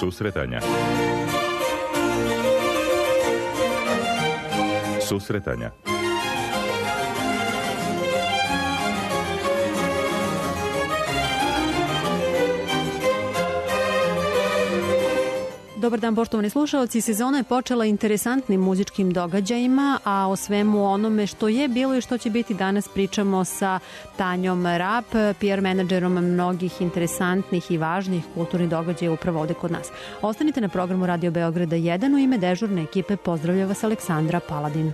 Susretanja. Susretanja. Dobar dan, poštovani slušalci. Sezona je počela interesantnim muzičkim događajima, a o svemu onome što je bilo i što će biti danas pričamo sa Tanjom Rap, PR menadžerom mnogih interesantnih i važnih kulturnih događaja upravo ovde kod nas. Ostanite na programu Radio Beograda 1. U ime dežurne ekipe pozdravlja vas Aleksandra Paladin.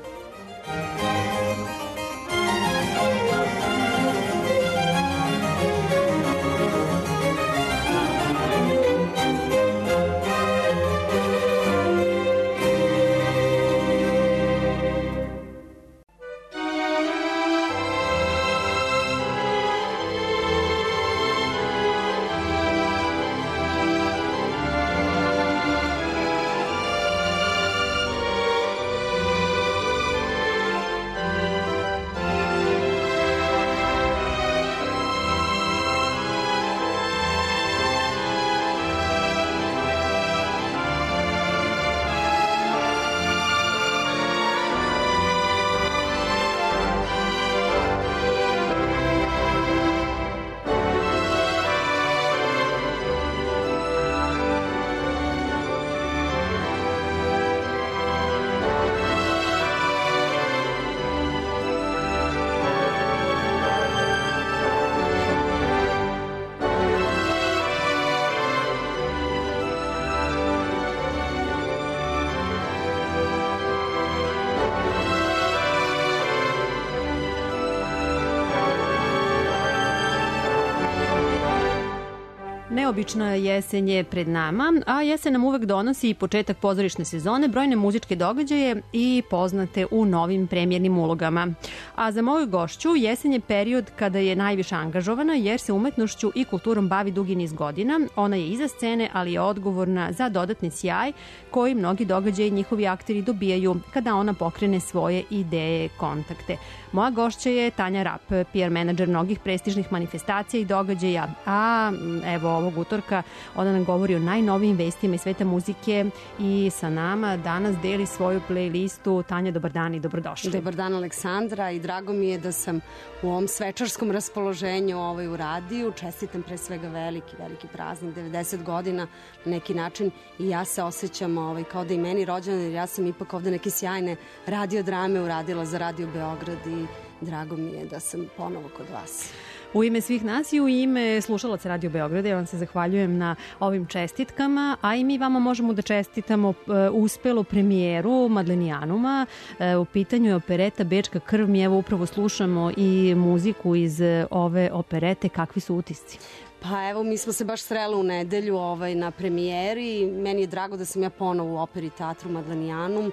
Neobična jesen je pred nama, a jesen nam uvek donosi i početak pozorišne sezone, brojne muzičke događaje i poznate u novim premijernim ulogama. A za moju gošću jesen je period kada je najviše angažovana jer se umetnošću i kulturom bavi dugi niz godina. Ona je iza scene, ali je odgovorna za dodatni sjaj koji mnogi događaji i njihovi akteri dobijaju kada ona pokrene svoje ideje, kontakte. Moja gošća je Tanja Rap, PR menadžer mnogih prestižnih manifestacija i događaja, a evo ovog utorka ona nam govori o najnovijim vestima iz sveta muzike i sa nama danas deli svoju playlistu. Tanja, dobar dan i dobrodošli. Dobar dan, Aleksandra, i drago mi je da sam u ovom svečarskom raspoloženju u radiju. Čestitam pre svega veliki praznik, 90 godina na neki način, i ja se osjećam kao da i meni rođena, jer ja sam ipak ovde neke sjajne radiodrame uradila za Radio Beograd i drago mi je da sam ponovo kod vas. U ime svih nas i u ime slušalaca Radio Beograda ja vam se zahvaljujem na ovim čestitkama, a i mi vama možemo da čestitamo uspelu premijeru Madlenijanuma. U pitanju je opereta Bečka krv. Mi evo upravo slušamo i muziku iz ove operete. Kakvi su utisci? Pa evo, mi smo se baš sreli u nedelju na premijeri. Meni je drago da sam ja ponovo u operi teatru Madlenijanum.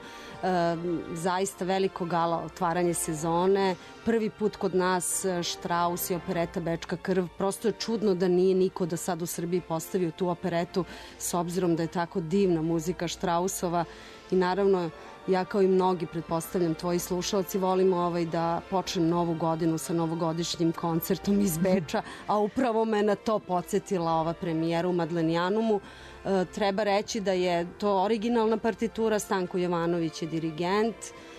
Zaista veliko gala otvaranje sezone. Prvi put kod nas Štraus i opereta Bečka krv. Prosto je čudno da nije niko do sad u Srbiji postavio tu operetu, s obzirom da je tako divna muzika Štrausova. I naravno, ja kao i mnogi, pretpostavljam, tvoji slušalci, volimo da počnem novu godinu sa novogodišnjim koncertom iz Beča, a upravo me na to podsjetila ova premijera u Madlenijanumu. Treba reći da je to originalna partitura, Stanko Jovanović je dirigent,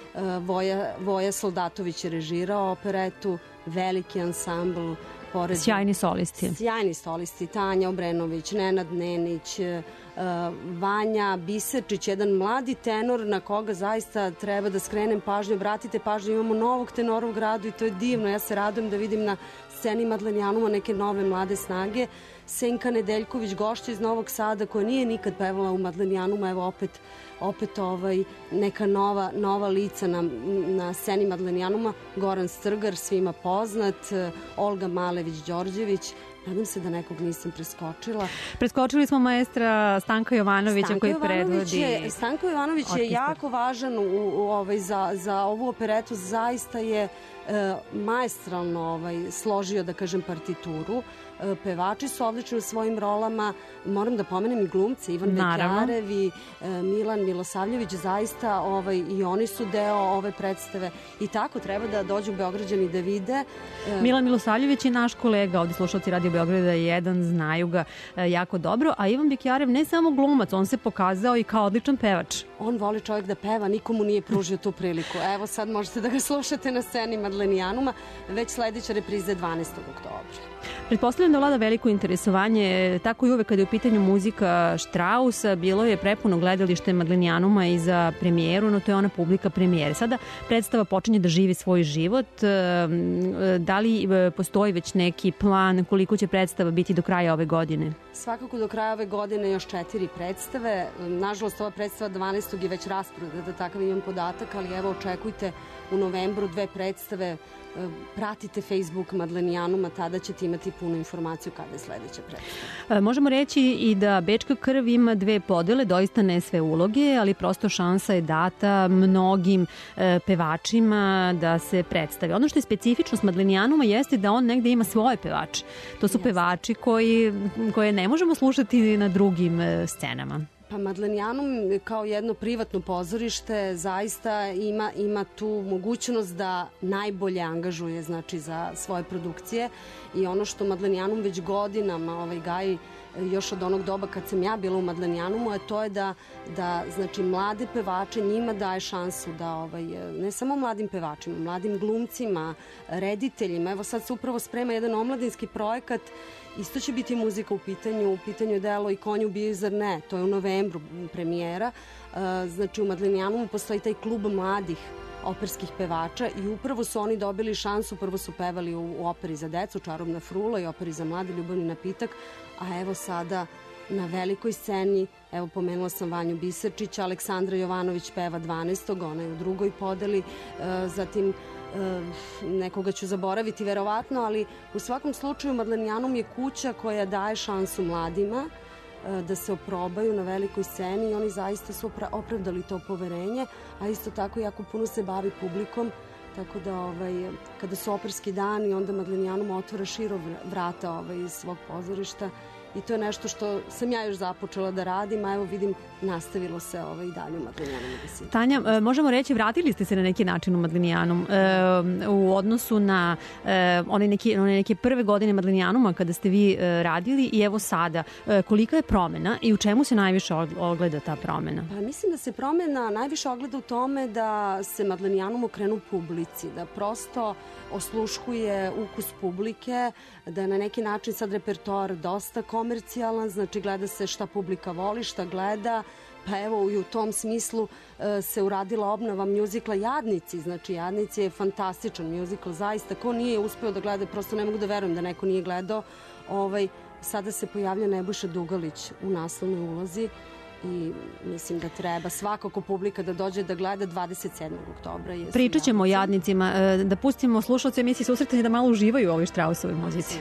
Voja Soldatović je režirao operetu, veliki ansambl. Sjajni solisti. Sjajni solisti, Tanja Obrenović, Nenad Nenić, Vanja Biserčić, jedan mladi tenor na koga zaista treba da skrenem pažnju. Obratite pažnju, imamo novog tenora u gradu i to je divno. Ja se radujem da vidim na sceni Madlenijanuma neke nove mlade snage. Senka Nedeljković, gošća iz Novog Sada, koja nije nikad pevala u Madlenijanumu, evo opet neka nova lica na sceni Madlenijanuma. Goran Strgar, svima poznat, Olga Malević-Đorđević. Nadam se da nekog nisam preskočila. Preskočili smo maestra Stanka Jovanovića koji predvodi. Stanko Jovanović je jako važan za ovu operetu. Zaista je maestralno složio, da kažem, partituru. Pevači su odlični u svojim rolama, moram da pomenem i glumce, Ivan Bekjarev i Milan Milosavljević, zaista i oni su deo ove predstave i tako treba da dođu Beograđani da vide. Milan Milosavljević je naš kolega, ovdje slušalci Radio Beograda 1, znaju ga jako dobro, a Ivan Bekjarev ne samo glumac, on se pokazao i kao odličan pevač. On voli čovjek da peva, nikomu nije pružio tu priliku. Evo sad možete da ga slušate na sceni Madlenijanuma, već sledeća repriza je 12. oktobra. Pretpostavljam da vlada veliko interesovanje, tako i uvek kada je u pitanju muzika Strausa, bilo je prepuno gledalište Madlenijanuma i za premijeru, no to je ona publika premijere. Sada predstava počinje da živi svoj život. Da li postoji već neki plan koliko će predstava biti do kraja ove godine? Svakako do kraja ove godine još 4 predstave. Nažalost, ova predstava 12. je već rasprodata, takav imam podatak, ali evo očekujte u novembru 2 predstave. Pratite Facebook Madlenijanuma, tada ćete imati punu informaciju kada je sledeća predstava. Možemo reći i da Bečka krv ima 2 podele, doista ne sve uloge, ali prosto šansa je data mnogim pevačima da se predstave. Ono što je specifičnost Madlenijanuma jeste da on negde ima svoje pevače. To su pevači koje ne možemo slušati na drugim scenama. Pa Madlenijanum kao jedno privatno pozorište zaista ima tu mogućnost da najbolje angažuje, znači, za svoje produkcije, i ono što Madlenijanum već godinama gaji još od onog doba kad sam ja bila u Madlenijanumu, a to je da znači, mlade pevače, njima daje šansu da, ne samo mladim pevačima, mladim glumcima, rediteljima. Evo sad se upravo sprema jedan omladinski projekat, isto će biti muzika u pitanju je delo I konji ubijaju zar ne, to je u novembru premijera. Znači, u Madlenijanumu postoji taj klub mladih operskih pevača i upravo su oni dobili šansu. Prvo su pevali u operi za decu Čarobna frula i operi za mlade Ljubavni napitak, a evo sada na velikoj sceni, evo pomenula sam Vanju Biserčića, Aleksandra Jovanović peva 12. ona je u drugoj podeli, zatim nekoga ću zaboraviti verovatno, ali u svakom slučaju Madlenijanum je kuća koja daje šansu mladima da se oprobaju na velikoj sceni i oni zaista su opravdali to poverenje, a isto tako jako puno se bavi publikom, tako da kada su operski dani, onda Madlenijanum otvara širo vrata iz svog pozorišta i to je nešto što sam ja još započela da radim, a evo vidim nastavilo se i dalje u Madlenijanumu. Tanja, možemo reći, vratili ste se na neki način u Madlenijanum u odnosu na one neke prve godine Madlenijanuma kada ste vi radili i evo sada. Kolika je promena i u čemu se najviše ogleda ta promena? Pa mislim da se promena najviše ogleda u tome da se Madlenijanum okrenu publici, da prosto osluškuje ukus publike, da je na neki način sad repertoar dosta komercijalan, znači gleda se šta publika voli, šta gleda, pa evo i u tom smislu se uradila obnova mjuzikla Jadnici, znači Jadnici je fantastičan mjuzikl, zaista, ko nije uspeo da gleda, prosto ne mogu da verujem da neko nije gledao, sada se pojavlja Nebojša Dugalić u naslovnoj ulozi i mislim da treba svakako publika da dođe da gleda 27. oktobra. Pričat ćemo o Jadnicima, da pustimo slušalce emisije Susretanje da malo uživaju u ovoj Strausovoj muzici.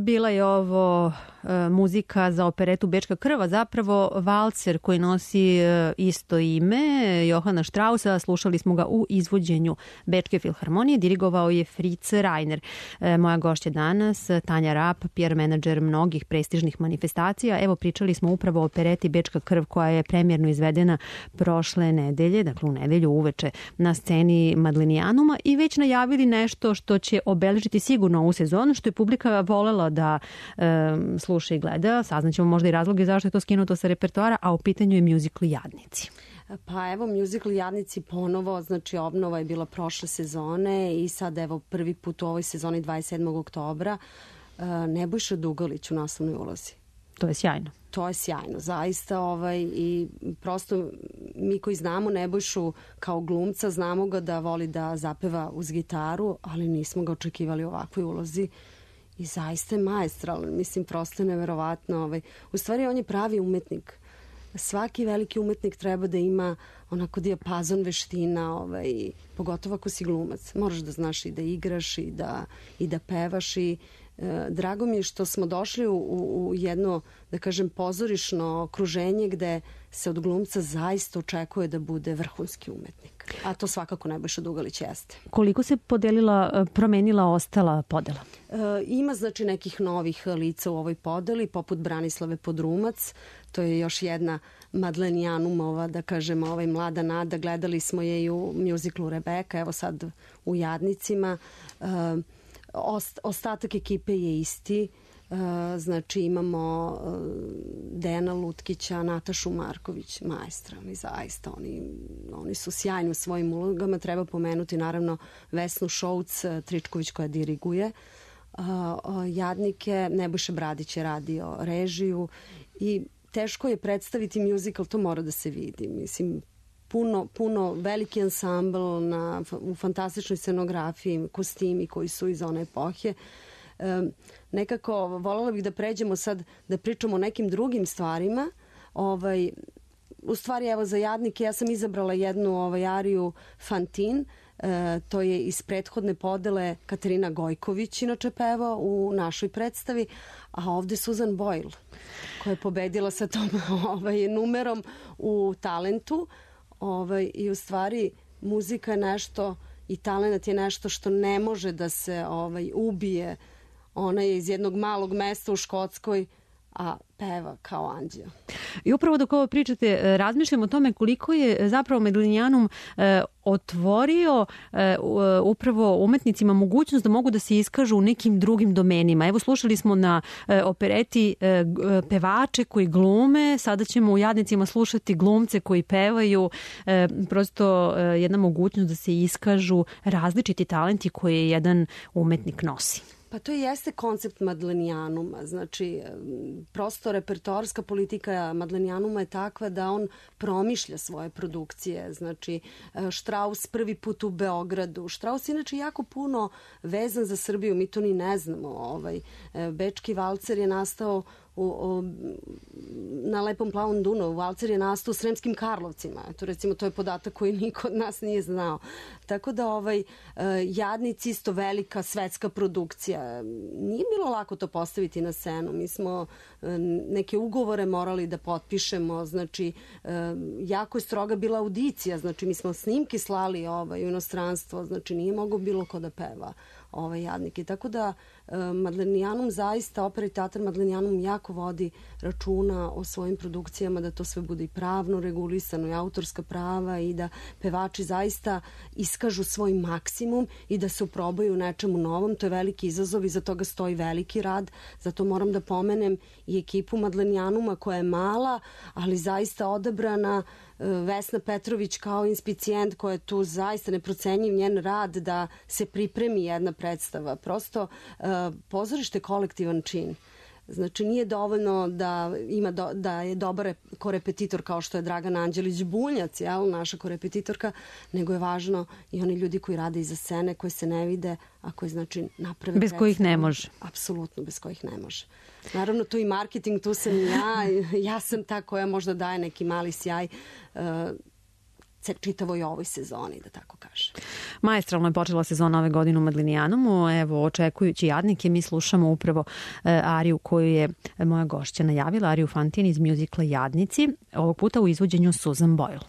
Bila je ovo muzika za operetu Bečka krv, zapravo valcer koji nosi isto ime, Johana Straussa. Slušali smo ga u izvođenju Bečke filharmonije, dirigovao je Fritz Reiner. Moja gošća danas, Tanja Rap, PR menadžer mnogih prestižnih manifestacija. Evo, pričali smo upravo o opereti Bečka krv koja je premijerno izvedena prošle nedelje, dakle u nedelju uveče na sceni Madlenijanuma, i već najavili nešto što će obeležiti sigurno ovu sezonu, što je publika volela da sluša i gleda. Saznaćemo možda i razloge zašto je to skinuto sa repertoara, a u pitanju je muzikl Jadnici. Pa evo, muzikl Jadnici ponovo, znači obnova je bila prošle sezone i sad evo prvi put u ovoj sezoni 27. oktobra Nebojša Dugalić u naslovnoj ulozi. To je sjajno. To je sjajno, zaista, i prosto mi koji znamo Nebojšu kao glumca, znamo ga da voli da zapeva uz gitaru, ali nismo ga očekivali u ovakvoj ulozi i zaista je maestralan, mislim, prosto je neverovatno. U stvari on je pravi umetnik. Svaki veliki umetnik treba da ima onako dijapazon veština, pogotovo ako si glumac. Moraš da znaš i da igraš i da pevaš i drago mi je što smo došli u jedno, da kažem, pozorišno okruženje gde se od glumca zaista očekuje da bude vrhunski umetnik. A to svakako Nebojša Dugalić jeste. Koliko se promenila ostala podela? Ima znači nekih novih lica u ovoj podeli, poput Branislave Podrumac. To je još jedna Madlenijanumova, da kažem, mlada nada. Gledali smo je i u muziklu Rebeka, evo sad u Jadnicima. Ostatak ekipe je isti, znači imamo Dejana Lutkića, Natašu Marković, maestralni, zaista, oni su sjajni u svojim ulogama. Treba pomenuti naravno Vesnu Šouc Tričković koja diriguje Jadnike, Nebojša Bradić je radio režiju i teško je predstaviti muzikal, to mora da se vidi, mislim, puno veliki ansambl u fantastičnoj scenografiji, kostimi koji su iz one epohe. Nekako voljela bih da pređemo sad da pričamo o nekim drugim stvarima. U stvari, evo, za Jadnike ja sam izabrala jednu ariju Fantin. To je iz prethodne podele Katarina Gojković inače peva u našoj predstavi, a ovde Susan Boyle koja je pobedila sa tom numerom u Talentu. I u stvari muzika je nešto i talent je nešto što ne može da se ubije. Ona je iz jednog malog mesta u Škotskoj, a peva kao anđeo. I upravo dok ovo pričate, razmišljam o tome koliko je zapravo Madlenijanum otvorio upravo umetnicima mogućnost da mogu da se iskažu u nekim drugim domenima. Evo, slušali smo na opereti pevače koji glume, sada ćemo u Jadnicima slušati glumce koji pevaju, prosto jedna mogućnost da se iskažu različiti talenti koje jedan umetnik nosi. Pa to jeste koncept Madlenijanuma, znači prosto repertoarska politika Madlenijanuma je takva da on promišlja svoje produkcije, znači Strauss prvi put u Beogradu. Strauss je inače jako puno vezan za Srbiju, mi to ni ne znamo. Bečki valcer je nastao na Lepom plavom Dunavu, valcer je nastao u Sremskim Karlovcima. Eto, recimo, to je podatak koji niko od nas nije znao. Tako da Jadnici isto velika svetska produkcija. Nije bilo lako to postaviti na scenu. Mi smo neke ugovore morali da potpišemo, znači jako je stroga bila audicija, znači mi smo snimke slali u inostranstvo, znači nije mogo bilo ko da peva Jadnike. Tako da Madlenijanum zaista, opera i teatar Madlenijanum jako vodi računa o svojim produkcijama, da to sve bude i pravno regulisano i autorska prava i da pevači zaista iskažu svoj maksimum i da se uprobaju u nečemu novom. To je veliki izazov i za toga stoji veliki rad. Zato moram da pomenem i ekipu Madlenijanuma koja je mala, ali zaista odabrana. Vesna Petrović kao inspicijent koja je tu zaista neprocenjiv njen rad da se pripremi jedna predstava. Prosto pozorište kolektivan čin. Znači nije dovoljno da je dobar korepetitor kao što je Dragana Anđelić Bunjac, naša korepetitorka, nego je važno i oni ljudi koji rade iza scene, koji se ne vide, a koji znači naprave bez kojih ne može. Apsolutno, bez kojih ne može. Naravno, tu i marketing, tu sam ja sam ta koja možda daje neki mali sjaj. čitavoj ovoj sezoni, da tako kažem. Maestralno je počela sezona ove godine u Madlinijanumu. Evo, očekujući Jadnike, mi slušamo upravo ariju koju je moja gošća najavila, ariju Fantine iz mjuzikla Jadnici, ovog puta u izvođenju Susan Boyle.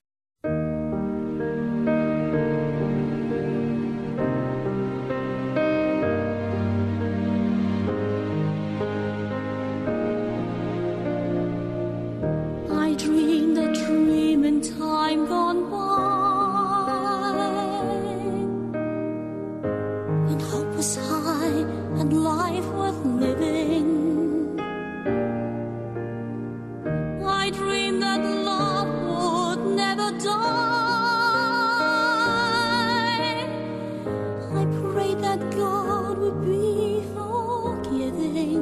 Time gone by, and hope was high and life worth living. I dreamed that love would never die. I prayed that God would be forgiving.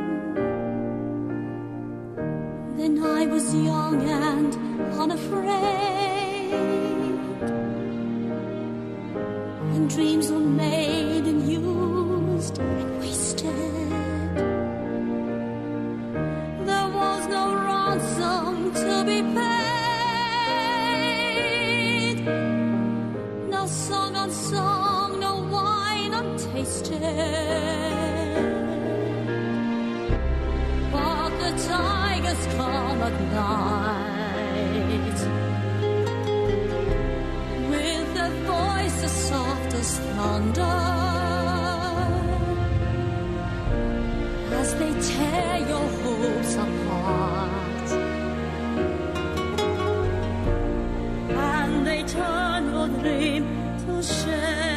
Then I was young and unafraid, and dreams were made and used and wasted. There was no ransom to be paid, no song unsung, no wine untasted. But the tigers come at night, with a voice as soft as thunder, as they tear your hopes apart, and they turn your dream to shame.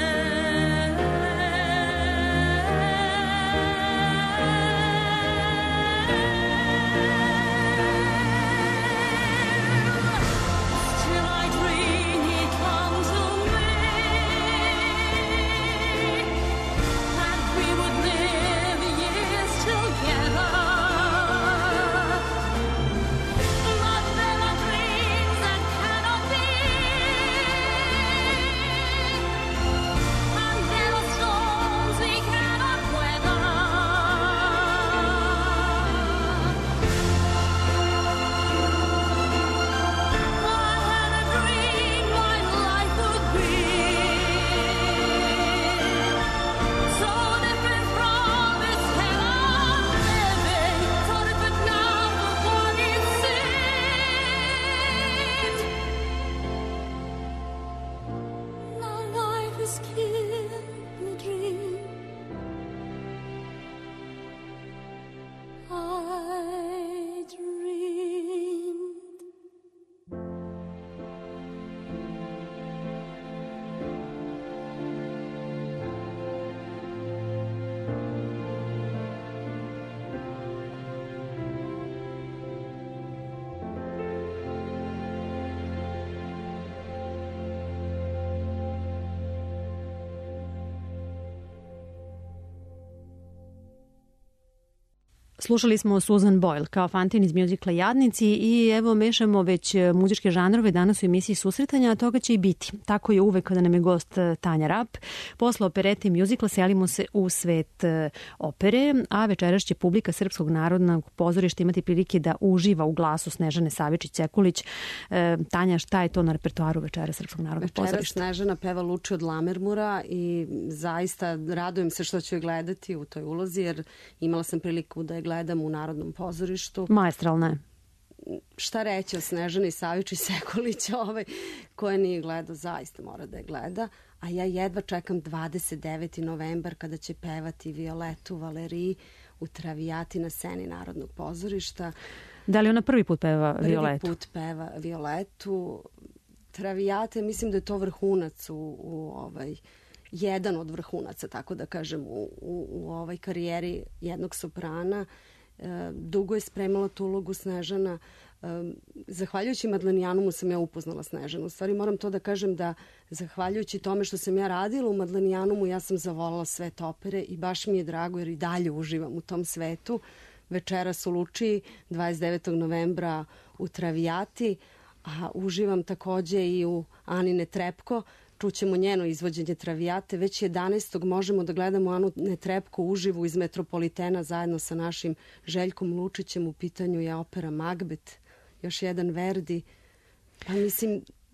Slušali smo Susan Boyle kao Fantine iz mjuzikla Jadnici i evo mešamo već muzičke žanrove danas u emisiji Susretanja, a toga će i biti. Tako je uvek kada nam je gost Tanja Rap. Posle operete i mjuzikla selimo se u svet opere, a večeras će publika Srpskog narodnog pozorišta imati prilike da uživa u glasu Snežane Savičić-Sekulić. Tanja, šta je to na repertoaru večera Srpskog narodnog pozorišta? Večeras Snežana peva Luči od Lamermura i zaista radujem se što ću je gledati u toj ulozi, jer imala sam priliku da je gledam u Narodnom pozorištu. Maestralna je. Šta reći o Snežani Savičić-Sekulić, koja nije gledao, zaista mora da je gleda. A ja jedva čekam 29. novembar kada će pevati Violetu Valerij u Travijati na sceni Narodnog pozorišta. Da li ona prvi put peva Violetu? Prvi put peva Violetu. Travijate, mislim da je to vrhunac jedan od vrhunaca, tako da kažem, u ovoj karijeri jednog soprana. Dugo je spremala tu ulogu Snežana. Zahvaljujući Madlenijanumu sam ja upoznala Snežanu. U stvari moram to da kažem da zahvaljujući tome što sam ja radila u Madlenijanumu, ja sam zavolala svet opere i baš mi je drago jer i dalje uživam u tom svetu. Večeras u Lučiji, 29. novembra u Travijati, a uživam takođe i u Anine Trepko. Čućemo njeno izvođenje Travijate. Već 11. možemo da gledamo Anu Netrepko uživo iz Metropolitena zajedno sa našim Željkom Lučićem. U pitanju je opera Magbet, još jedan Verdi. Pa mislim,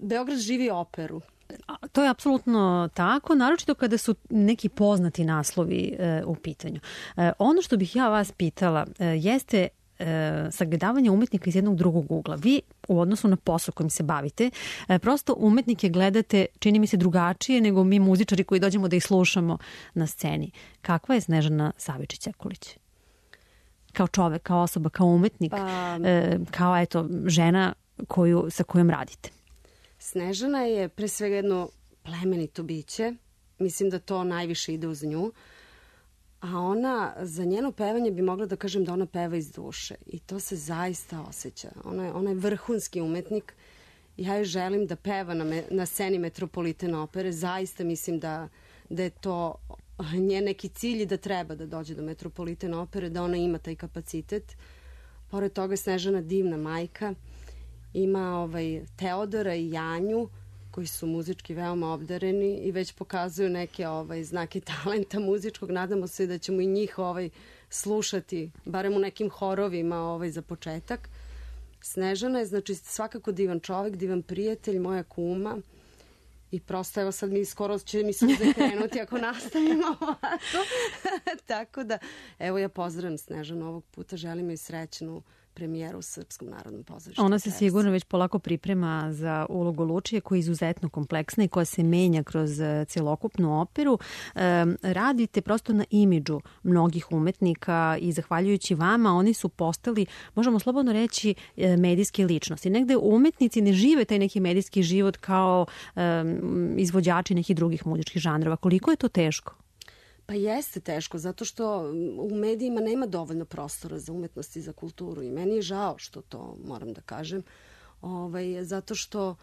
Beograd živi operu. To je apsolutno tako, naročito kada su neki poznati naslovi u pitanju. Ono što bih ja vas pitala jeste sagledavanje umetnika iz jednog drugog ugla. Vi u odnosu na posao kojim se bavite, prosto umetnike gledate, čini mi se, drugačije nego mi muzičari koji dođemo da ih slušamo na sceni. Kakva je Snežana Savičić-Sekulić? Kao čovek, kao osoba, kao umetnik, kao žena sa kojom radite? Snežana je pre svega jedno plemenito biće. Mislim da to najviše ide uz nju. A ona, za njeno pevanje bi mogla da kažem da ona peva iz duše. I to se zaista osjeća. Ona je vrhunski umetnik. Ja joj želim da peva na sceni Metropolitan opere. Zaista mislim da je to njen neki cilj i da treba da dođe do Metropolitan opere, da ona ima taj kapacitet. Pored toga je Snežana divna majka. Ima Teodora i Janju, koji su muzički veoma obdareni i već pokazuju neke znake talenta muzičkog. Nadamo se da ćemo i njih slušati, barem u nekim horovima za početak. Snežana je, znači, svakako divan čovek, divan prijatelj, moja kuma. I prosto, evo sad skoro će mi suze krenuti ako nastavimo ovako. Tako da, evo ja pozdravim Snežanu ovog puta, želim joj srećnu premijeru u Srpskom narodnom pozorištu. Ona se sigurno već polako priprema za ulogu Lučije, koja je izuzetno kompleksna i koja se menja kroz celokupnu operu. Radite prosto na imidžu mnogih umetnika i zahvaljujući vama oni su postali, možemo slobodno reći, medijske ličnosti. Negde umetnici ne žive taj neki medijski život kao izvođači nekih drugih muzičkih žanrova. Koliko je to teško? Pa jeste teško, zato što u medijima nema dovoljno prostora za umetnost i za kulturu i meni je žao što to moram da kažem, zato što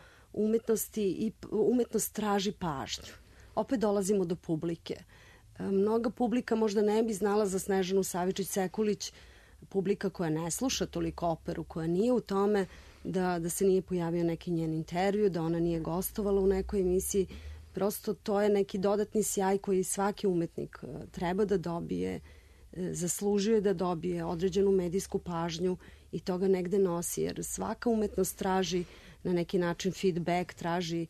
umetnost traži pažnju. Opet dolazimo do publike. Mnoga publika možda ne bi znala za Snežanu Savičić-Sekulić, publika koja ne sluša toliko operu, koja nije u tome da se nije pojavio neki njen intervju, da ona nije gostovala u nekoj emisiji. Prosto to je neki dodatni sjaj koji svaki umetnik treba da dobije, zaslužuje da dobije određenu medijsku pažnju i to ga negde nosi, jer svaka umetnost traži na neki način feedback, traži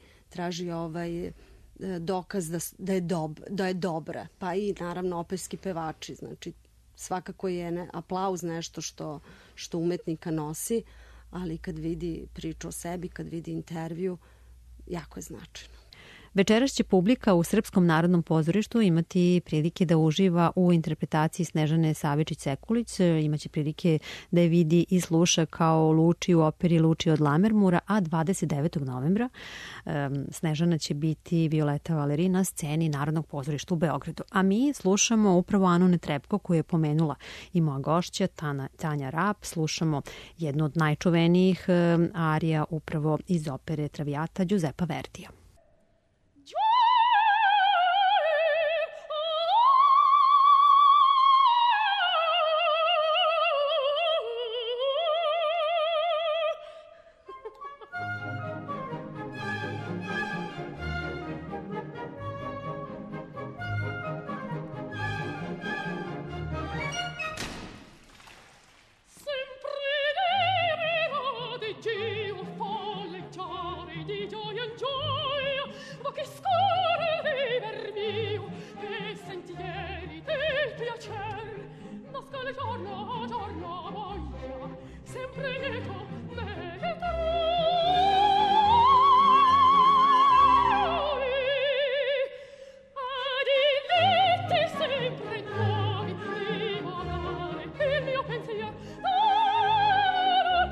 dokaz da je dobra. Pa i naravno operski pevači, znači svakako je aplauz nešto što umetnika nosi, ali kad vidi priču o sebi, kad vidi intervju, jako je značajno. Večeras će publika u Srpskom narodnom pozorištu imati prilike da uživa u interpretaciji Snežane Savičić-Sekulić. Imaće prilike da je vidi i sluša kao Luči u operi Luči od Lamermura, a 29. novembra Snežana će biti Violeta Valeri na sceni Narodnog pozorišta u Beogradu. A mi slušamo upravo Anu Netrebko, koju je pomenula i moja gošća Tanja Rap. Slušamo jednu od najčuvenijih arija upravo iz opere Traviata Giuseppa Verdija.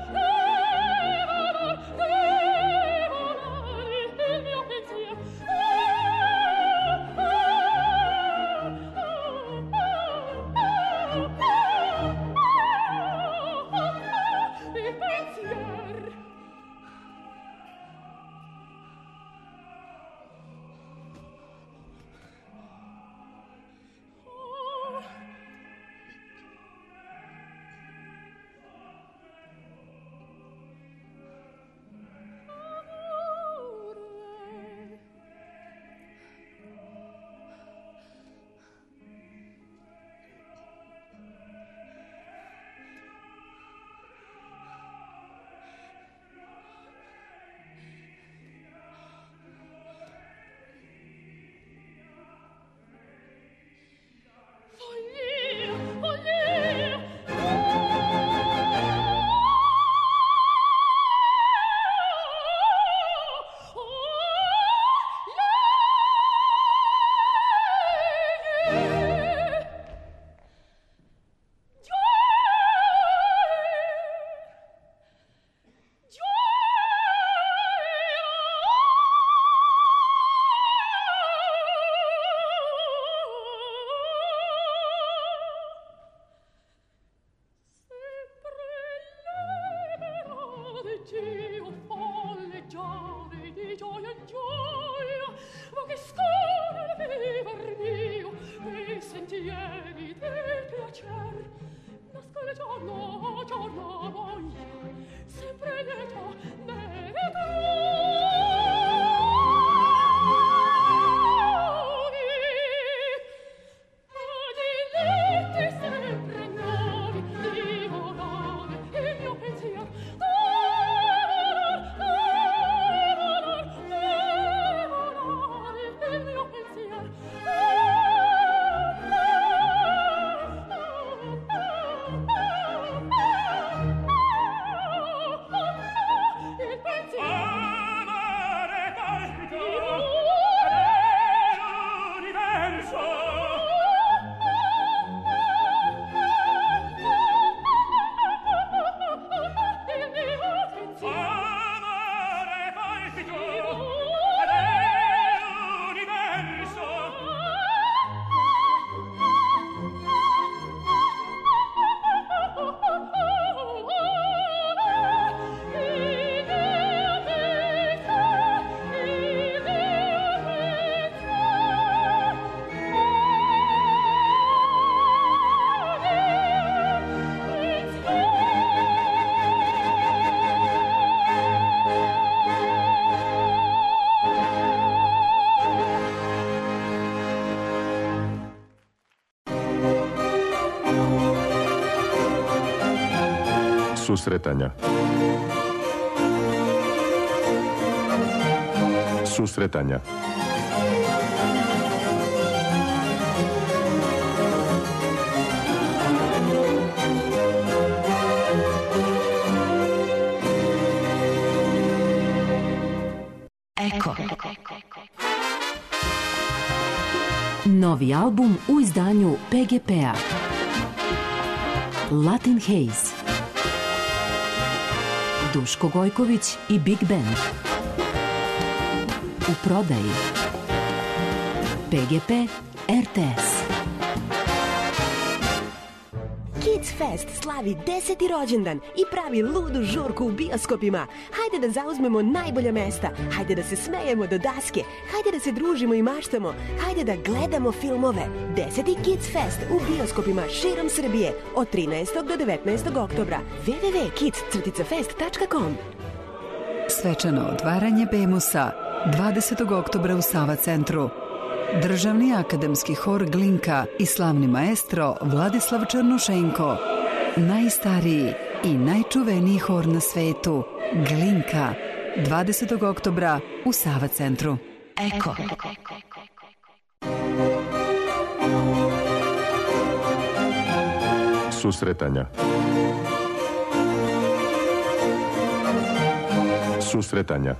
Oh Dio folleggiare di gioia in gioia, ma che scorre il viver mio e sentieri del piacer. Nascere giorno voglia, sempre lieto ne sempre nuovi, divorare il mio pensiero. Susretanja. Susretanja. Eko. Novi album u izdanju PGP-a. Latin Haze. Duško Gojković i Big Band. U prodaji. PGP RTS. Kids Fest slavi 10. rođendan i pravi ludu žurku u bioskopima. Hajde da zauzmemo najbolja mesta, hajde da se smejemo do daske, hajde da se družimo i maštamo, hajde da gledamo filmove. 10. Kids Fest u bioskopima širom Srbije od 13. do 19. oktobra. www.kids-fest.com. Svečano otvaranje Bemusa 20. oktobra u Sava centru. Državni akademski hor Glinka i slavni maestro Vladislav Černošenko. Najstariji i najčuveniji hor na svetu. Glinka. 20. oktobra u Sava centru. Eko. Susretanja. Susretanja.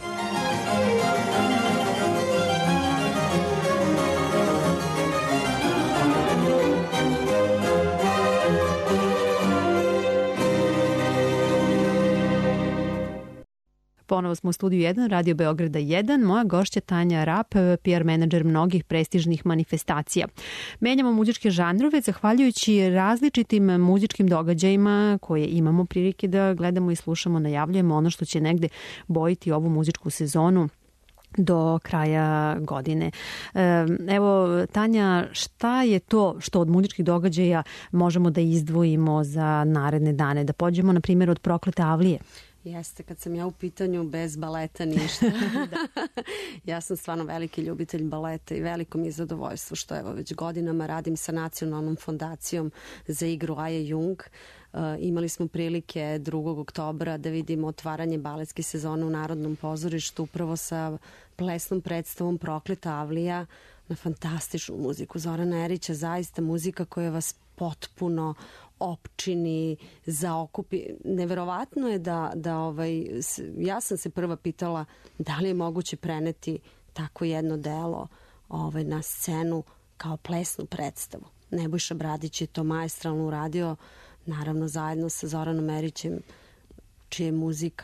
Ponovo smo u studiju 1, Radio Beograda 1. Moja gošća Tanja Rap, PR menadžer mnogih prestižnih manifestacija. Menjamo muzičke žanrove zahvaljujući različitim muzičkim događajima koje imamo prilike da gledamo i slušamo, najavljujemo ono što će negde bojiti ovu muzičku sezonu do kraja godine. Evo, Tanja, šta je to što od muzičkih događaja možemo da izdvojimo za naredne dane? Da pođemo, na primjer, od Proklete Avlije. Jeste, kad sam ja u pitanju, bez baleta ništa. Ja sam stvarno veliki ljubitelj baleta i veliko mi je zadovoljstvo što evo već godinama radim sa Nacionalnom fondacijom za igru Aje Jung. Imali smo prilike 2. oktobra da vidimo otvaranje baletske sezone u Narodnom pozorištu upravo sa plesnom predstavom Prokleta Avlija na fantastičnu muziku Zorana Erića, zaista muzika koja vas potpuno opčini, zaokupi. Neverovatno je da ja sam se prva pitala da li je moguće preneti tako jedno delo na scenu kao plesnu predstavu. Nebojša Bradić je to maestralno uradio, naravno zajedno sa Zoranom Erićem, čija je muzika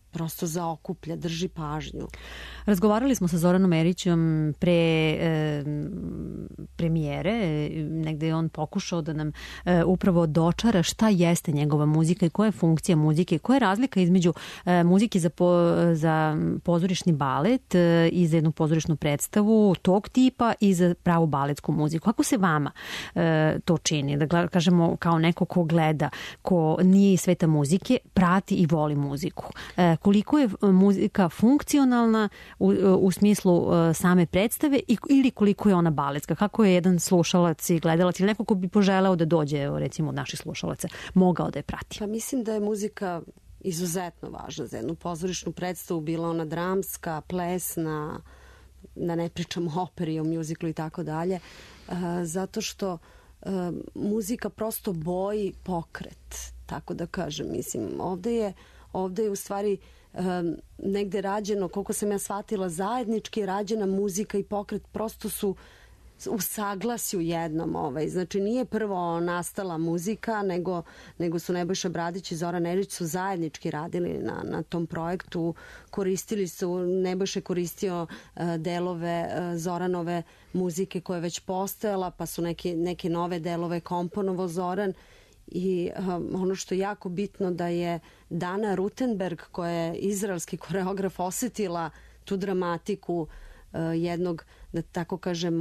prosto zaokuplja, drži pažnju. Razgovarali smo sa Zoranom Erićem pre premijere, negde je on pokušao da nam upravo dočara šta jeste njegova muzika i koja je funkcija muzike, koja je razlika između muzike za pozorišni balet i za jednu pozorišnu predstavu tog tipa i za pravu baletsku muziku. Kako se vama to čini? Da kažemo kao neko ko gleda, ko nije iz sveta muzike, prati i voli muziku. Koliko je muzika funkcionalna u smislu same predstave ili koliko je ona baletska? Kako je jedan slušalac i gledalac ili neko ko bi poželeo da dođe, recimo od naših slušalaca, mogao da je prati? Pa mislim da je muzika izuzetno važna za jednu pozorišnu predstavu, bila ona dramska, plesna, da ne pričamo o operi, o mjuziklu i tako dalje, zato što muzika prosto boji pokret, tako da kažem. Mislim, ovde je u stvari negde rađeno, koliko sam ja shvatila, zajednički rađena muzika i pokret prosto su u saglasju jednom. Znači nije prvo nastala muzika, nego su Nebojša Bradić i Zoran Erić su zajednički radili na tom projektu. Koristili su, Nebojša je koristio delove Zoranove muzike koje je već postojala, pa su neke nove delove komponovao Zoran. I ono što je jako bitno da je Dana Rutenberg, koja je izraelski koreograf, osetila tu dramatiku jednog, da tako kažem,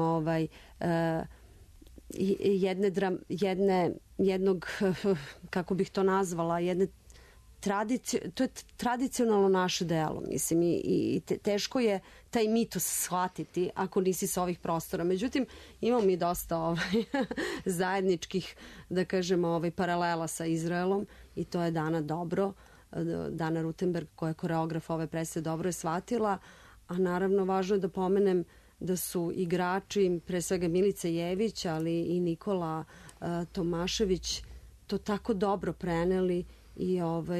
jednog, kako bih to nazvala, to je tradicionalno naše delo, mislim, i teško je taj mitos shvatiti ako nisi sa ovih prostora. Međutim, imamo mi dosta zajedničkih, da kažem, paralela sa Izraelom i to je Dana Rutenberg, koja je koreograf ove predstave, dobro je shvatila, a naravno važno je da pomenem da su igrači, pre svega Milica Jević, ali i Nikola Tomašević, to tako dobro preneli i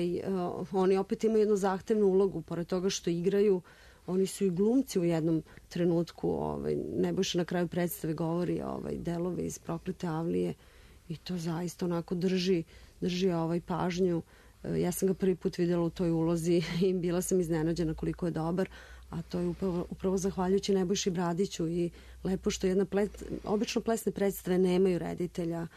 oni opet imaju jednu zahtevnu ulogu, pored toga što igraju, oni su i glumci u jednom trenutku. Nebojša na kraju predstave govori delove iz Proklete avlije i to zaista onako drži pažnju. Ja sam ga prvi put videla u toj ulozi i bila sam iznenađena koliko je dobar, a to je upravo zahvaljujući Nebojši Bradiću i lepo što obično plesne predstave nemaju reditelja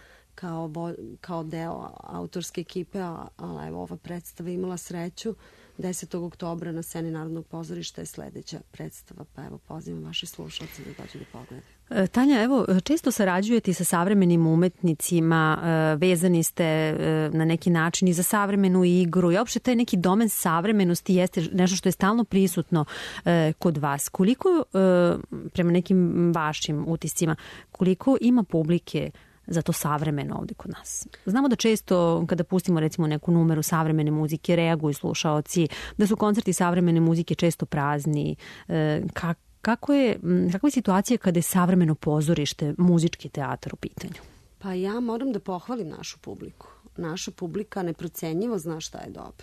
kao deo autorske ekipe, ali evo ova predstava imala sreću. 10. oktobra na sceni Narodnog pozorišta je sledeća predstava, pa evo pozivam vaše slušalce da dođu da pogledaju. Tanja, evo, često sarađujete i sa savremenim umetnicima, vezani ste na neki način i za savremenu igru i uopšte taj neki domen savremenosti jeste nešto što je stalno prisutno kod vas. Koliko, prema nekim vašim utiscima, koliko ima publike za to savremeno ovde kod nas? Znamo da često kada pustimo recimo neku numeru savremene muzike reaguju slušaoci, da su koncerti savremene muzike često prazni. Kakva je situacija kada je savremeno pozorište, muzički teatar u pitanju? Pa ja moram da pohvalim našu publiku. Naša publika neprocenjivo zna šta je dobro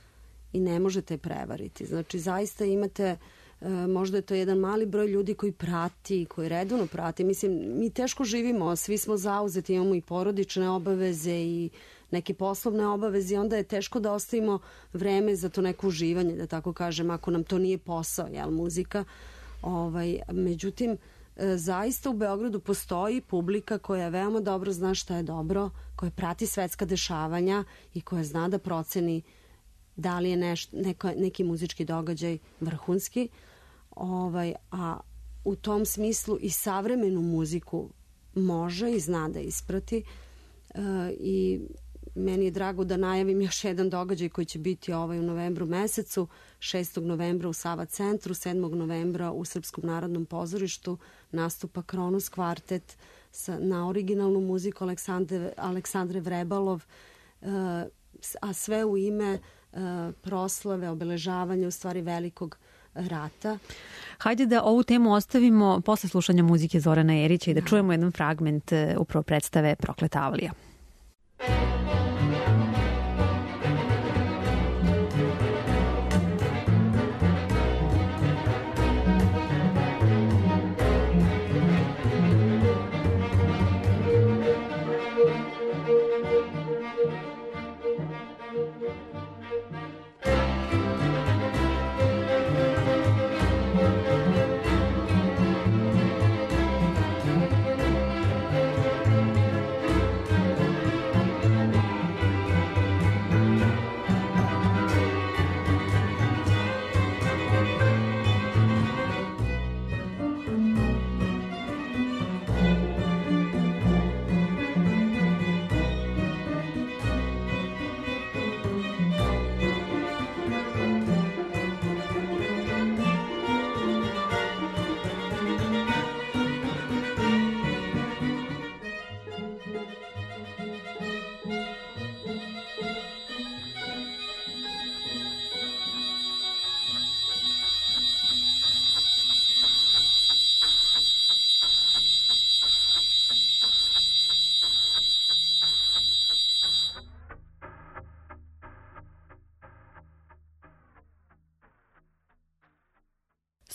i ne možete je prevariti. Znači zaista imate, možda je to jedan mali broj ljudi koji prati, koji redovno prati. Mislim, mi teško živimo, svi smo zauzeti, imamo i porodične obaveze i neke poslovne obaveze i onda je teško da ostavimo vreme za to neko uživanje, da tako kažem, ako nam to nije posao, muzika. Međutim, zaista u Beogradu postoji publika koja veoma dobro zna šta je dobro, koja prati svetska dešavanja i koja zna da proceni da li je neki muzički događaj vrhunski, a u tom smislu i savremenu muziku može i zna da isprati i meni je drago da najavim još jedan događaj koji će biti u novembru mesecu, 6. novembra u Sava centru, 7. novembra u Srpskom narodnom pozorištu nastupa Kronos kvartet na originalnu muziku Aleksandre Vrebalov, a sve u ime proslave, obeležavanja u stvari velikog rata. Hajde da ovu temu ostavimo posle slušanja muzike Zorana Erića i da čujemo jedan fragment upravo predstave Prokleta avlija.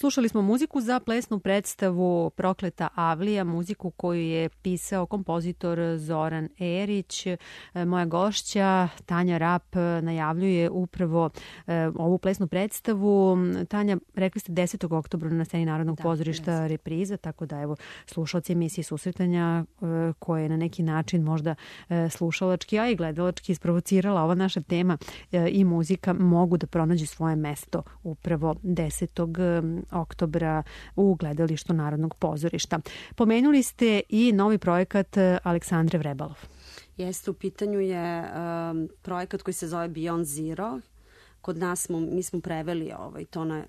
Slušali smo muziku za plesnu predstavu Prokleta Avlija, muziku koju je pisao kompozitor Zoran Erić. Moja gošća Tanja Rap najavljuje upravo ovu plesnu predstavu. Tanja, rekli ste 10. oktobra na sceni Narodnog pozorišta repriza, tako da evo slušalci emisije Susretanja koje je na neki način možda slušalački, a i gledalački isprovocirala ova naša tema i muzika mogu da pronađu svoje mesto upravo 10. oktobra u gledalištu Narodnog pozorišta. Pomenuli ste i novi projekat Aleksandre Vrebalov. Jeste, u pitanju je projekat koji se zove Beyond Zero. Kod nas mi smo preveli to na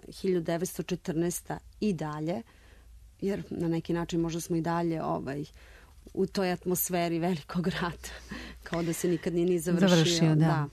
1914. i dalje, jer na neki način možda smo i dalje u toj atmosferi velikog rata, kao da se nikad nije ni završio. Da.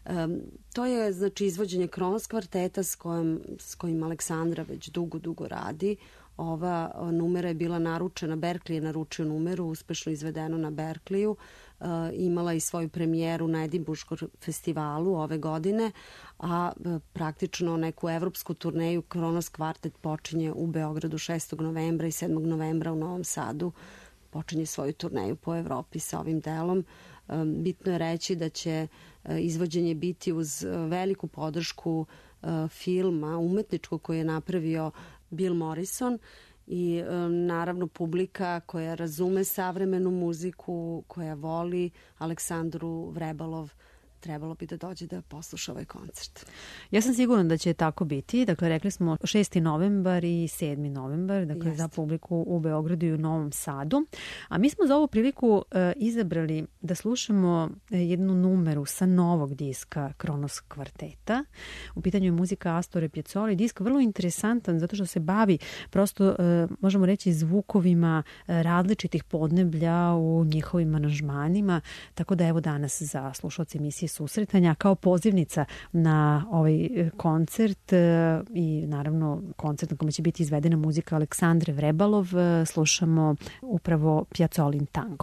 To je znači izvođenje Kronos kvarteta s kojim Aleksandra već dugo radi. Ova numera je bila naručena, Berkeley je naručio numeru, uspešno izvedeno na Berkeleyu. Imala i svoju premijeru na Edinburškom festivalu ove godine, a praktično neku evropsku turneju Kronos kvartet počinje u Beogradu 6. novembra i 7. novembra u Novom Sadu. Počinje svoju turneju po Evropi sa ovim delom. Bitno je reći da će izvođenje biti uz veliku podršku filma umetničkog koji je napravio Bill Morrison i naravno publika koja razume savremenu muziku, koja voli Aleksandru Vrebalov, trebalo bi da dođe da posluša ovaj koncert. Ja sam sigurna da će tako biti. Dakle, rekli smo 6. novembar i 7. novembar, dakle za publiku u Beogradu i u Novom Sadu. A mi smo za ovu priliku izabrali da slušamo jednu numeru sa novog diska Kronos kvarteta. U pitanju je muzika Astore Piazzoli. Disk vrlo interesantan zato što se bavi prosto, možemo reći, zvukovima različitih podneblja u njihovim aranžmanima. Tako da evo danas za slušalce emisije Susretanja kao pozivnica na ovaj koncert i naravno koncert na kome će biti izvedena muzika Aleksandre Vrebalov slušamo upravo Piazzolin tango.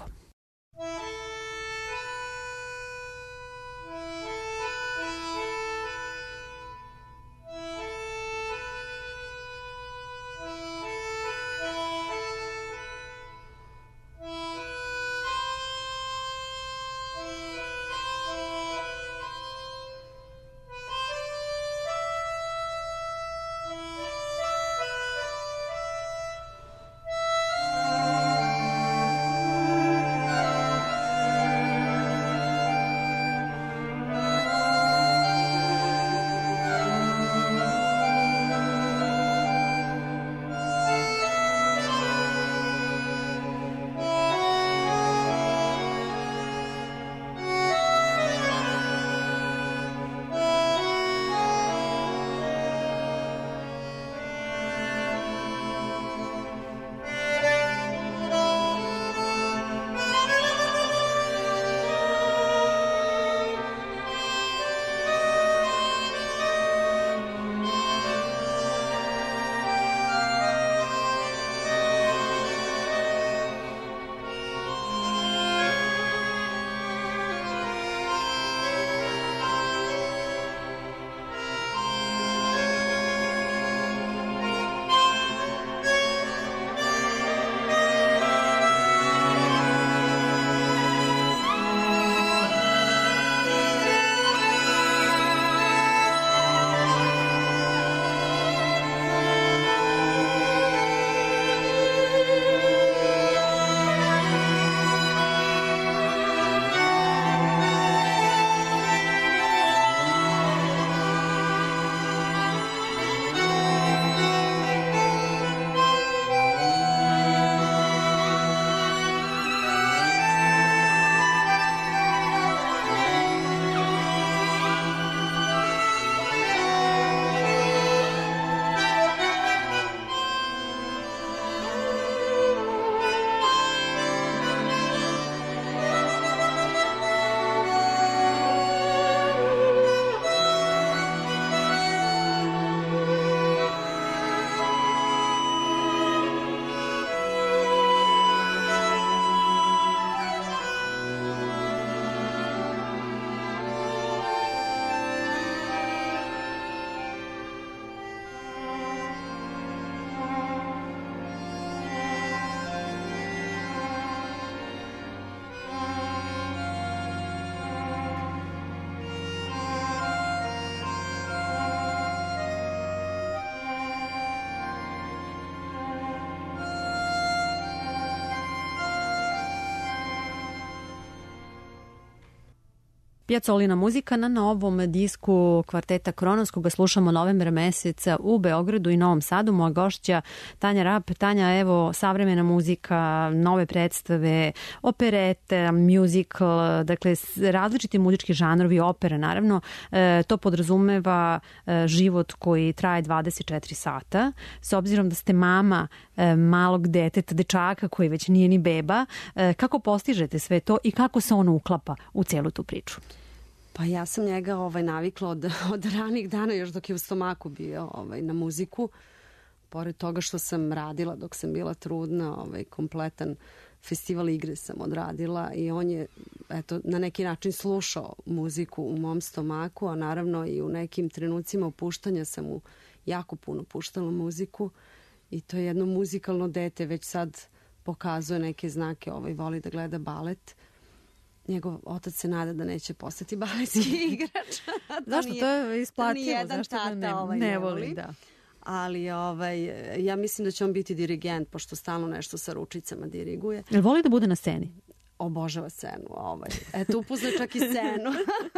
Piacolina muzika na novom disku kvarteta Kronos, koga slušamo novembra meseca u Beogradu i Novom Sadu. Moja gošća Tanja Rap. Tanja, evo, savremena muzika, nove predstave, operete, musical, dakle različiti muzički žanrovi, opera naravno. To podrazumeva život koji traje 24 sata. S obzirom da ste mama malog deteta, dečaka koji već nije ni beba, kako postižete sve to i kako se ono uklapa u celu tu priču? Pa ja sam njega navikla od ranih dana, još dok je u stomaku bio na muziku. Pored toga što sam radila dok sam bila trudna, kompletan festival igre sam odradila i on je na neki način slušao muziku u mom stomaku, a naravno i u nekim trenucima opuštanja sam mu jako puno puštala muziku i to je jedno muzikalno dete, već sad pokazuje neke znake, voli da gleda balet. Njegov otac se nada da neće postati baletski igrač. Zašto? To je isplativo. Zašto tata ne voli, da. Ali ja mislim da će on biti dirigent, pošto stalno nešto sa ručicama diriguje. Jel voli da bude na sceni? Obožava scenu. Eto, upozna čak i scenu.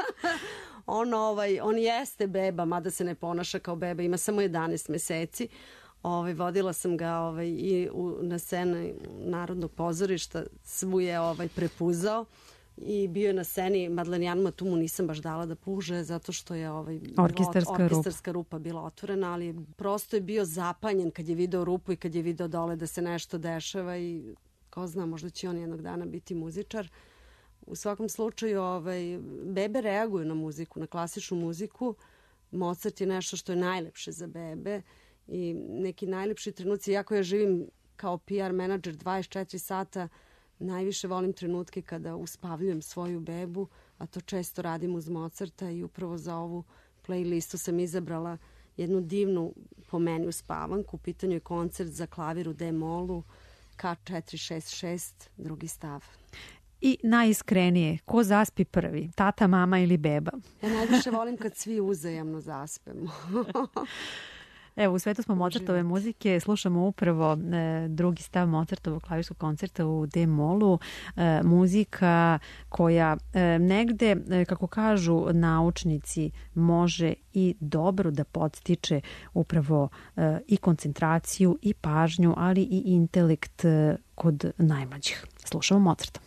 On jeste beba, mada se ne ponaša kao beba, ima samo 11 meseci. Vodila sam ga i na sceni Narodnog pozorišta, svu je prepuzao i bio je na sceni Madlenijanuma, tu mu nisam baš dala da puže zato što je orkestarska rupa bila otvorena, ali prosto je bio zapanjen kad je video rupu i kad je video dole da se nešto dešava i ko zna, možda će on jednog dana biti muzičar. U svakom slučaju bebe reaguju na muziku, na klasičnu muziku. Mozart je nešto što je najlepše za bebe i neki najlepši trenuci, iako ja živim kao PR menadžer 24 sata, najviše volim trenutke kada uspavljujem svoju bebu, a to često radim uz Mozarta i upravo za ovu playlistu sam izabrala jednu divnu, po meni, uspavanku. U pitanju je koncert za klavir u D-molu, K466, drugi stav. I najiskrenije, ko zaspi prvi, tata, mama ili beba? Ja najviše volim kad svi uzajamno zaspemo. Evo, u svetu smo Mozartove muzike, slušamo upravo drugi stav Mozartovog klavirskog koncerta u D-molu, muzika koja negde, kako kažu naučnici, može i dobro da podstiče upravo i koncentraciju i pažnju, ali i intelekt kod najmlađih. Slušamo Mozarta.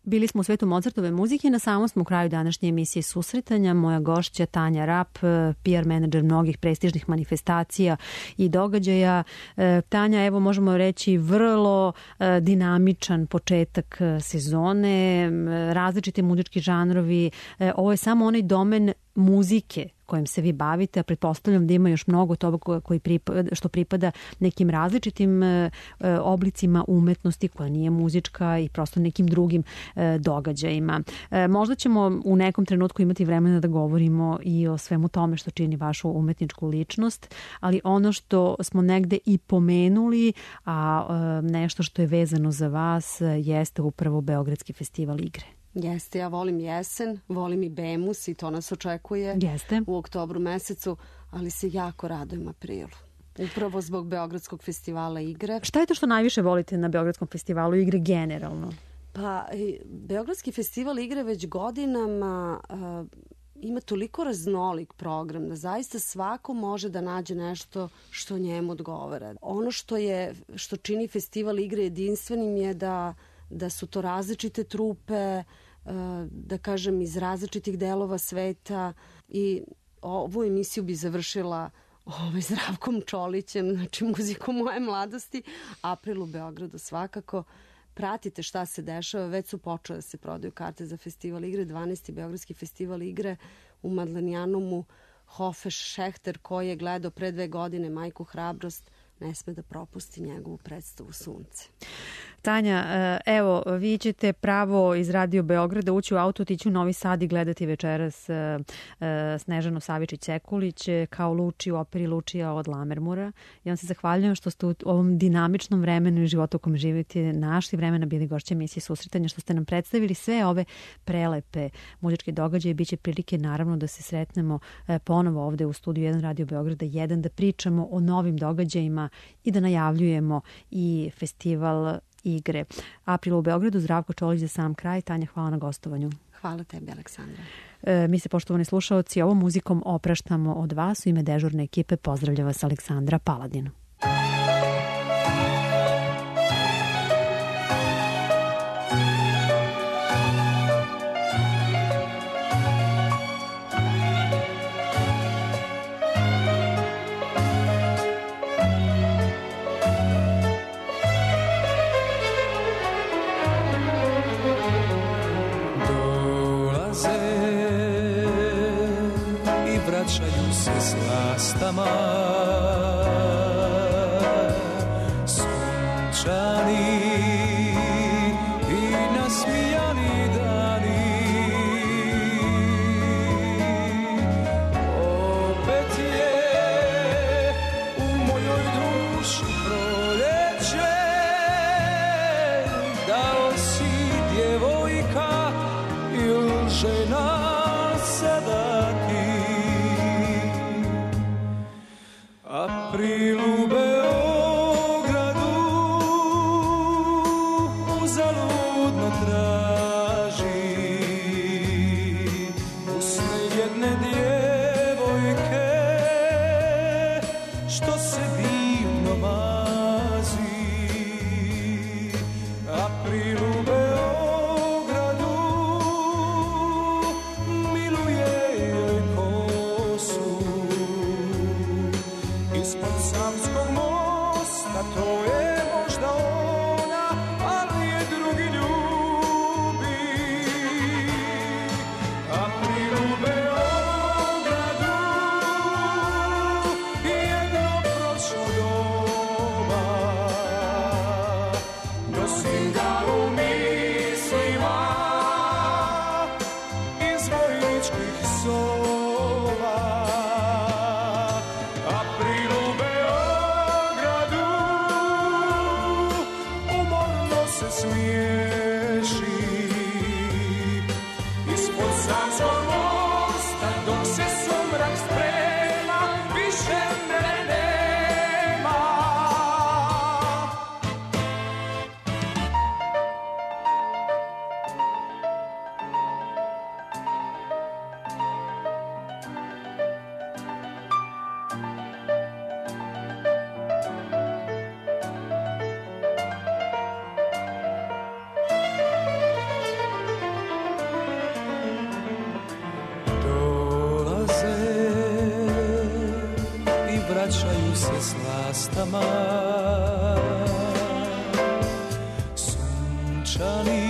Bili smo u svetu Mozartove muzike i na samom smo kraju današnje emisije Susretanja. Moja gošća Tanja Rap, PR menadžer mnogih prestižnih manifestacija i događaja. Tanja, evo možemo reći vrlo dinamičan početak sezone, različiti muzički žanrovi. Ovo je samo onaj domen muzike kojim se vi bavite, a pretpostavljam da ima još mnogo toga što pripada nekim različitim oblicima umetnosti koja nije muzička i prosto nekim drugim događajima. Možda ćemo u nekom trenutku imati vremena da govorimo i o svemu tome što čini vašu umetničku ličnost, ali ono što smo negde i pomenuli, a nešto što je vezano za vas, jeste upravo Beogradski festival igre. Jeste, ja volim jesen, volim i Bemus i to nas očekuje u oktobru mesecu, ali se jako radujem aprilu. Upravo zbog Beogradskog festivala igre. Šta je to što najviše volite na Beogradskom festivalu igre generalno? Pa, Beogradski festival igre već godinama ima toliko raznolik program da zaista svako može da nađe nešto što njemu odgovara. Ono što čini festival igre jedinstvenim je da su to različite trupe, da kažem iz različitih delova sveta, i ovu emisiju bi završila Zdravkom Čolićem, znači muzikom moje mladosti. April u Beogradu svakako. Pratite šta se dešava, već su počele da se prodaju karte za festival igre, 12. Beogradski festival igre u Madlenijanumu. Hofe Šehter, koji je gledao pre 2 godine Majku Hrabrost, ne sme da propusti njegovu predstavu Sunce. Tanja, evo, vi ćete pravo iz Radio Beograda ući u auto, otići u Novi Sad i gledati večeras Snežanu Savičić-Sekulić kao Luči u operi Lučija od Lamermura. Ja vam se zahvaljujem što ste u ovom dinamičnom vremenu i životu u kom živite našli vremena, bili gošće emisije Susretanja, što ste nam predstavili sve ove prelepe muzičke događaje. Biće prilike naravno da se sretnemo ponovo ovde u studiju 1 Radio Beograda 1, da pričamo o novim događajima i da najavljujemo i festival igre. April u Beogradu, Zdravko Čolić za sam kraj. Tanja, hvala na gostovanju. Hvala tebi, Aleksandra. Mi se, poštovani slušaoci, ovom muzikom opraštamo od vas. U ime dežurne ekipe pozdravlja vas Aleksandra Paladin. Vraćaju se s lastama sunčani i nasmijani dani. Opet je u mojoj duši proljeće, dao si djevojka ili žena sada ti. April u Beogradu vraćaju se slastama. Sunčani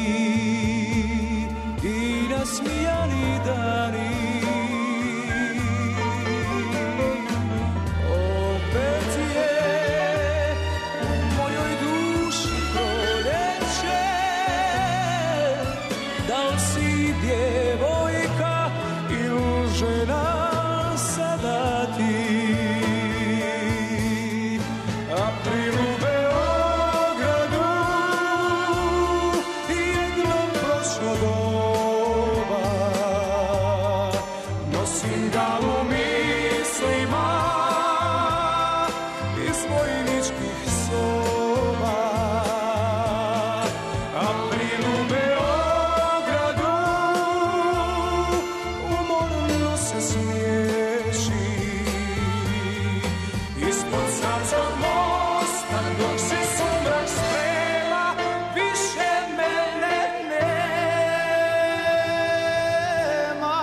i nasmijani dani, opet je u mojoj duši proljeće. Da li si djevojka ili žena sada ti? April u Beogradu, jednom prošlo doba, nosim ga u mislima iz vojničkih soba. April u Beogradu, umorno se smiješi ispod Savskog mosta, dok se sumrak sprema, više mene nema.